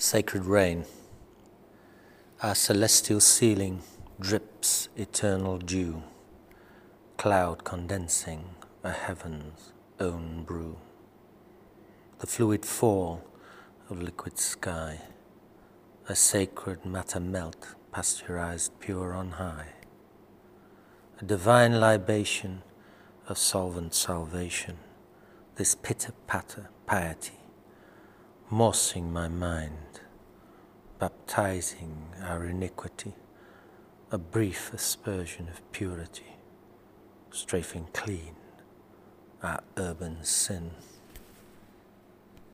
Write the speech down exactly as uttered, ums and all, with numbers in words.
Sacred rain, our celestial ceiling drips eternal dew, cloud condensing a heaven's own brew. The fluid fall of liquid sky, a sacred matter melt pasteurized pure on high, a divine libation of solvent salvation, this pitter-patter piety, morsing my mind, baptizing our iniquity, a brief aspersion of purity, strafing clean our urban sin.